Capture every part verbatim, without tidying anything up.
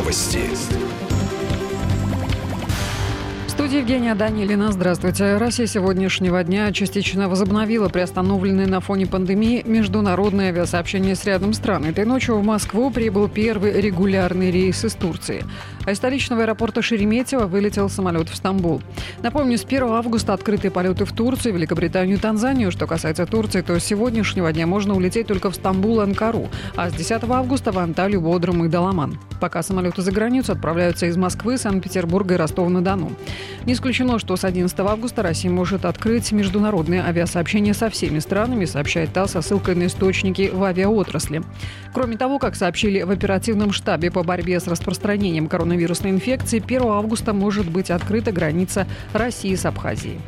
Новости. В студии Евгения Данилина. Здравствуйте. Россия сегодняшнего дня частично возобновила приостановленные на фоне пандемии международные авиасообщения с рядом стран. Этой ночью в Москву прибыл первый регулярный рейс из Турции. А из столичного аэропорта Шереметьево вылетел самолет в Стамбул. Напомню, с первого августа открыты полеты в Турцию, Великобританию и Танзанию. Что касается Турции, то с сегодняшнего дня можно улететь только в Стамбул и Анкару, а с десятого августа в Анталию, Бодрум и Даламан. Пока самолеты за границу отправляются из Москвы, Санкт-Петербурга и Ростова-на-Дону. Не исключено, что с одиннадцатого августа Россия может открыть международные авиасообщения со всеми странами, сообщает ТАСС со ссылкой на источники в авиаотрасли. Кроме того, как сообщили в оперативном штабе по борьбе с распространением коронавирусной инфекции, первого августа может быть открыта граница России с Абхазией.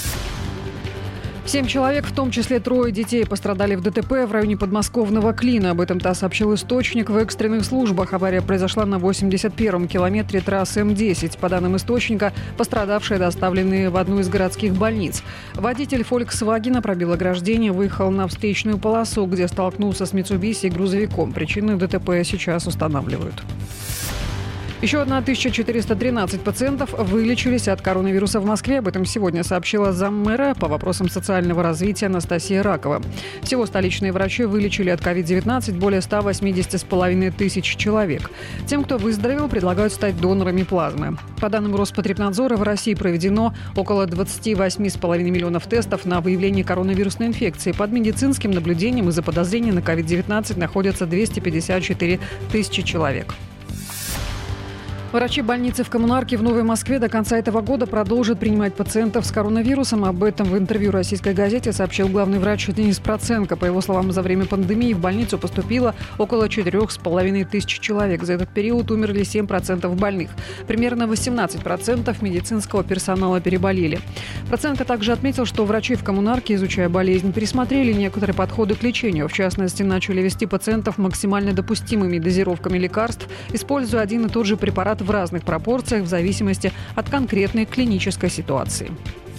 Семь человек, в том числе трое детей, пострадали в ДТП в районе подмосковного Клина. Об этом ТАСС сообщил источник в экстренных службах. Авария произошла на восемьдесят первом километре трассы Эм десять. По данным источника, пострадавшие доставлены в одну из городских больниц. Водитель «Фольксвагена» пробил ограждение, выехал на встречную полосу, где столкнулся с «Митсубиси» и грузовиком. Причины ДТП сейчас устанавливают. Еще тысяча четыреста тринадцать пациентов вылечились от коронавируса в Москве. Об этом сегодня сообщила заммэра по вопросам социального развития Анастасия Ракова. Всего столичные врачи вылечили от ковид девятнадцать более ста восьмидесяти с половиной тысяч человек. Тем, кто выздоровел, предлагают стать донорами плазмы. По данным Роспотребнадзора, в России проведено около двадцати восьми с половиной миллионов тестов на выявление коронавирусной инфекции. Под медицинским наблюдением из-за подозрения на ковид девятнадцать находятся двести пятьдесят четыре тысячи человек. Врачи больницы в Коммунарке в Новой Москве до конца этого года продолжат принимать пациентов с коронавирусом. Об этом в интервью «Российской газете» сообщил главный врач Денис Проценко. По его словам, за время пандемии в больницу поступило около четырех с половиной тысяч человек. За этот период умерли семь процентов больных. Примерно восемнадцать процентов медицинского персонала переболели. Проценко также отметил, что врачи в Коммунарке, изучая болезнь, пересмотрели некоторые подходы к лечению. В частности, начали вести пациентов максимально допустимыми дозировками лекарств, используя один и тот же препарат в разных пропорциях в зависимости от конкретной клинической ситуации.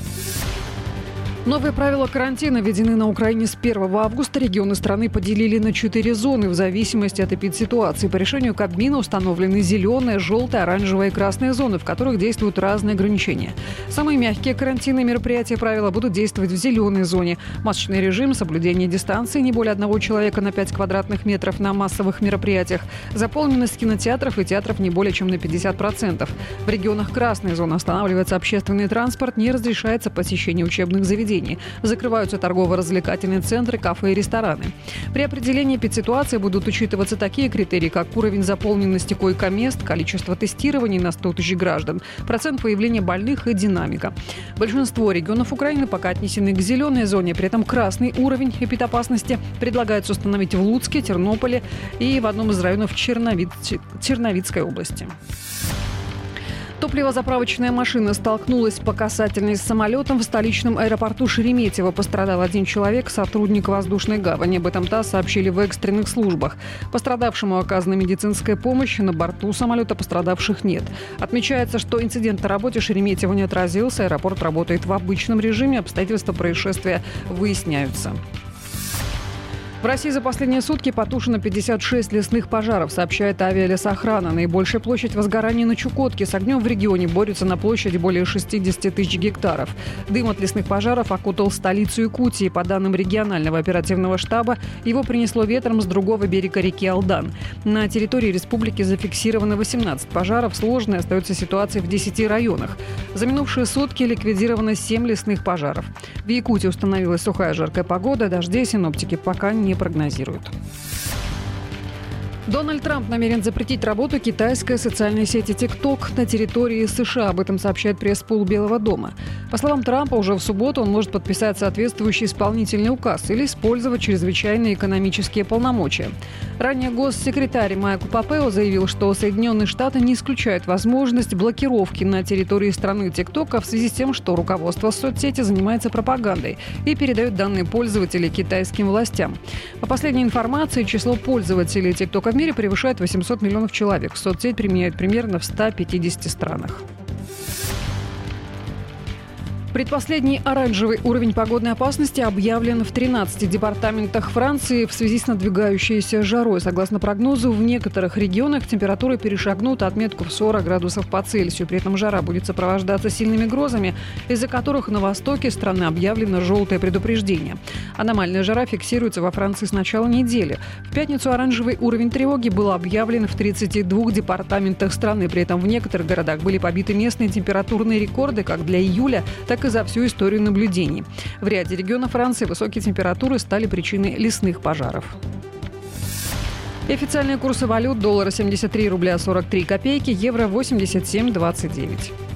Новые правила карантина введены на Украине с первого августа. Регионы страны поделили на четыре зоны в зависимости от эпидситуации. По решению Кабмина установлены зеленые, желтые, оранжевые и красные зоны, в которых действуют разные ограничения. Самые мягкие карантинные мероприятия и правила будут действовать в зеленой зоне. Масочный режим, соблюдение дистанции не более одного человека на пять квадратных метров на массовых мероприятиях. Заполненность кинотеатров и театров не более чем на пятьдесят процентов. В регионах красной зоны останавливается общественный транспорт, не разрешается посещение учебных заведений. Закрываются торгово-развлекательные центры, кафе и рестораны. При определении эпидситуации будут учитываться такие критерии, как уровень заполненности койко-мест, количество тестирований на сто тысяч граждан, процент появления больных и динамика. Большинство регионов Украины пока отнесены к зеленой зоне, при этом красный уровень эпидопасности предлагается установить в Луцке, Тернополе и в одном из районов Черновиц... Черновицкой области. Топливозаправочная машина столкнулась по касательной с самолетом в столичном аэропорту Шереметьево. Пострадал один человек, сотрудник воздушной гавани. Об этом ТАСС сообщили в экстренных службах. Пострадавшему оказана медицинская помощь. На борту самолета пострадавших нет. Отмечается, что инцидент на работе Шереметьево не отразился. Аэропорт работает в обычном режиме. Обстоятельства происшествия выясняются. В России за последние сутки потушено пятьдесят шесть лесных пожаров, сообщает авиалесохрана. Наибольшая площадь возгорания на Чукотке. С огнем в регионе борются на площади более шестидесяти тысяч гектаров. Дым от лесных пожаров окутал столицу Якутии. По данным регионального оперативного штаба, его принесло ветром с другого берега реки Алдан. На территории республики зафиксировано восемнадцать пожаров. Сложной остается ситуация в десяти районах. За минувшие сутки ликвидировано семь лесных пожаров. В Якутии установилась сухая жаркая погода. Дождей синоптики пока не не прогнозируют. Дональд Трамп намерен запретить работу китайской социальной сети TikTok на территории США. Об этом сообщает пресс-пул Белого дома. По словам Трампа, уже в субботу он может подписать соответствующий исполнительный указ или использовать чрезвычайные экономические полномочия. Ранее госсекретарь Майк Помпео заявил, что Соединенные Штаты не исключают возможность блокировки на территории страны TikTok в связи с тем, что руководство соцсети занимается пропагандой и передает данные пользователей китайским властям. По последней информации, число пользователей TikTok в мире превышает восемьсот миллионов человек. Соцсеть применяют примерно в ста пятидесяти странах. Предпоследний оранжевый уровень погодной опасности объявлен в тринадцати департаментах Франции в связи с надвигающейся жарой. Согласно прогнозу, в некоторых регионах температуры перешагнут отметку в сорок градусов по Цельсию. При этом жара будет сопровождаться сильными грозами, из-за которых на востоке страны объявлено желтое предупреждение. Аномальная жара фиксируется во Франции с начала недели. В пятницу оранжевый уровень тревоги был объявлен в тридцати двух департаментах страны. При этом в некоторых городах были побиты местные температурные рекорды как для июля, так и за всю историю наблюдений. В ряде регионов Франции высокие температуры стали причиной лесных пожаров. И официальные курсы валют: доллара семьдесят три рубля сорок три копейки, евро восемьдесят семь двадцать девять.